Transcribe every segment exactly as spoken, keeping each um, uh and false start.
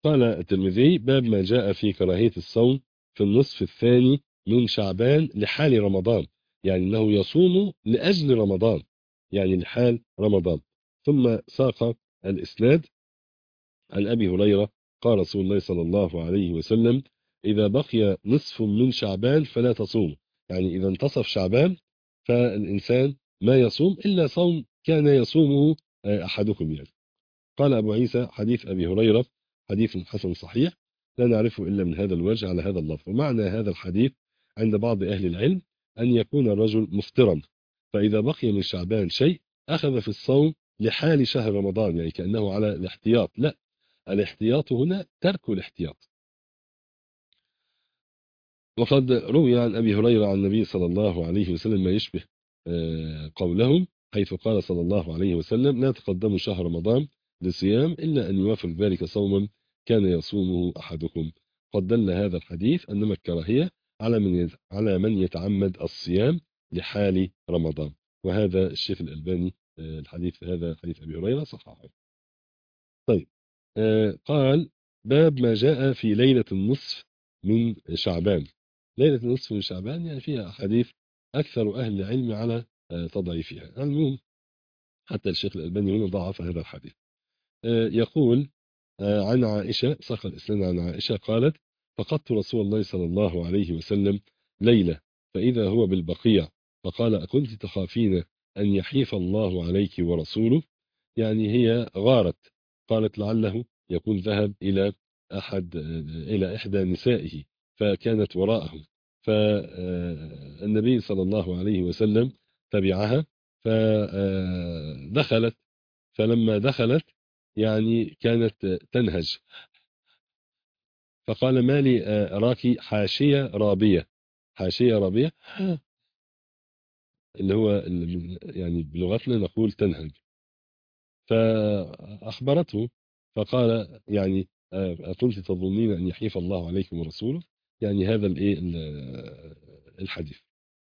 قال الترمذي: باب ما جاء في كراهية الصوم في النصف الثاني من شعبان لحال رمضان، يعني أنه يصوم لأجل رمضان، يعني لحال رمضان. ثم ساق الإسناد عن أبي هريرة قال رسول الله صلى الله عليه وسلم: إذا بقي نصف من شعبان فلا تصوم، يعني إذا انتصف شعبان فالإنسان ما يصوم إلا صوم كان يصومه أحدكم يعني. قال أبو عيسى: حديث أبي هريرة حديث حسن صحيح، لا نعرفه إلا من هذا الوجه على هذا اللفظ. ومعنى هذا الحديث عند بعض أهل العلم أن يكون الرجل مفطرا، فإذا بقي من شعبان شيء أخذ في الصوم لحال شهر رمضان، يعني كأنه على الاحتياط. لا، الاحتياط هنا ترك الاحتياط. وقد روي عن أبي هريرة عن النبي صلى الله عليه وسلم ما يشبه قولهم، حيث قال صلى الله عليه وسلم: لا تقدموا شهر رمضان لصيام إلا أن يوافق ذلك صوما كان يصومه أحدكم. قد دل هذا الحديث أنما الكراهية على من على من يتعمد الصيام لحال رمضان. وهذا الشيخ الألباني الحديث هذا حديث أبي هريرة صححه. طيب، قال: باب ما جاء في ليلة النصف من شعبان. ليلة النصف من شعبان يعني فيها أحاديث أكثر أهل العلم على تضعيفها. المهم حتى الشيخ الألباني هنا ضعف هذا الحديث. يقول عن عائشة، ساق الإسلام عن عائشة قالت: فقدت رسول الله صلى الله عليه وسلم ليلة فإذا هو بالبقيع، فقال: أكنت تخافين أن يحيف الله عليك ورسوله؟ يعني هي غارت، قالت لعله يكون ذهب إلى أحد إلى إحدى نسائه فكانت وراءه، فالنبي صلى الله عليه وسلم تبعها فدخلت. فلما دخلت يعني كانت تنهج، فقال: ما لي أراك حاشية رابية. حاشية رابية اللي هو يعني بلغتنا نقول تنهج. فأخبرته فقال: يعني أكنت تظنين أن يحيف الله عليكم ورسوله؟ يعني هذا الايه الحديث.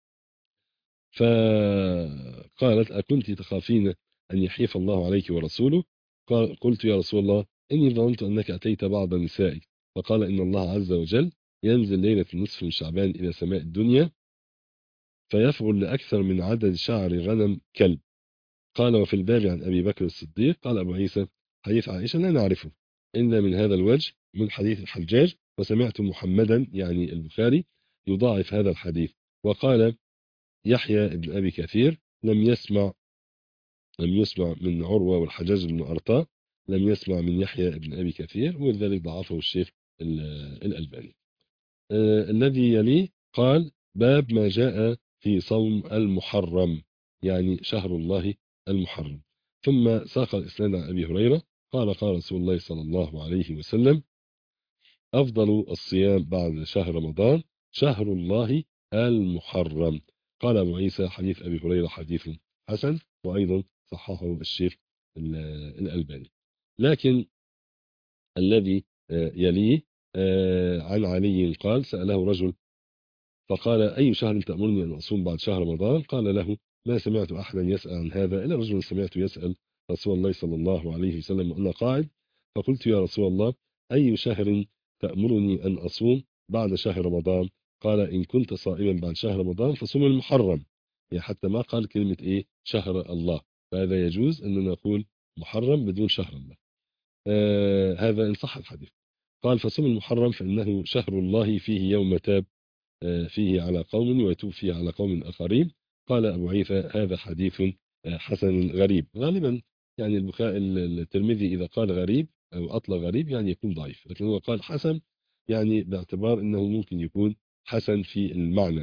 فقالت: أكنت تخافين أن يحيف الله عليك ورسوله؟ قال: قلت يا رسول الله إني ظننت أنك أتيت بعض نسائك. فقال: إن الله عز وجل ينزل ليلة النصف من شعبان إلى سماء الدنيا فيفعل لأكثر من عدد شعر غنم كلب. قال: وفي الباب عن أبي بكر الصديق. قال أبو عيسى: حديث عائشة لا نعرفه إلا من هذا الوجه من حديث الحجاج، وسمعت محمدا يعني البخاري يضاعف هذا الحديث. وقال يحيى بن أبي كثير: لم يسمع لم يسمع من عروة والحجاج بن أرطاء، لم يسمع من يحيى بن أبي كثير، ولذلك ضعفه الشيخ الألباني. آه الذي يليه قال: باب ما جاء في صوم المحرم، يعني شهر الله المحرم. ثم ساق الإسناد عن أبي هريرة قال: قال رسول الله صلى الله عليه وسلم: أفضل الصيام بعد شهر رمضان شهر الله المحرم. قال أبو عيسى: حديث أبي هريرة حديث حسن، وأيضا صححه الشيخ الألباني. لكن الذي يليه عن علي قال: سأله رجل فقال: أي شهر تأمرني أن أصوم بعد شهر رمضان؟ قال له: ما سمعت أحدا يسأل عن هذا إلا رجل سمعت يسأل رسول الله صلى الله عليه وسلم وأنا قاعد، فقلت: يا رسول الله، أي شهر تأمرني أن أصوم بعد شهر رمضان؟ قال: إن كنت صائما بعد شهر رمضان فصوم المحرم. يعني حتى ما قال كلمة إيه شهر الله، فهذا يجوز أن نقول محرم بدون شهر الله. آه هذا إن صح الحديث. قال: فصوم المحرم فإنه شهر الله فيه يوم تاب فيه على قوم ويتوب فيه على قوم آخرين. قال أبو عيسى: هذا حديث حسن غريب. غالبا يعني البخاري الترمذي إذا قال غريب أو أطلق غريب يعني يكون ضعيف، لكن هو قال حسن يعني باعتبار أنه ممكن يكون حسن في المعنى،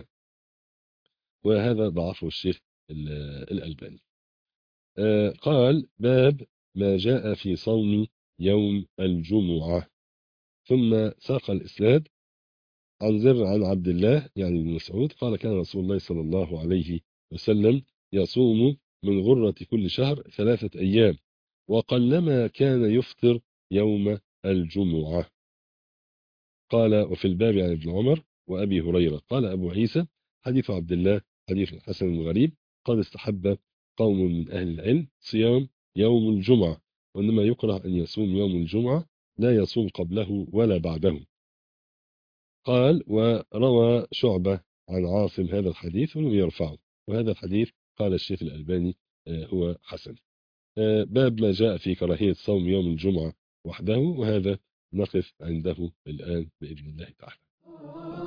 وهذا ضعفه الشيخ الألباني. قال: باب ما جاء في صوم يوم الجمعة. ثم ساق الإسناد عن زر عن عبد الله يعني بن مسعود قال: كان رسول الله صلى الله عليه وسلم يصوم من غرة كل شهر ثلاثة أيام، وقلما كان يفطر يوم الجمعة. قال: وفي الباب عن ابن عمر وأبي هريرة. قال أبو عيسى: حديث عبد الله حديث حسن غريب. قد استحب قوم من أهل العلم صيام يوم الجمعة، وإنما يكره أن يصوم يوم الجمعة لا يصوم قبله ولا بعده. قال وروى شعبة عن عاصم هذا الحديث ولم يرفعه، وهذا الحديث قال الشيخ الألباني آه، هو حسن. آه، باب ما جاء في كراهية صوم يوم الجمعة وحده، وهذا نقف عنده الآن بإذن الله تعالى.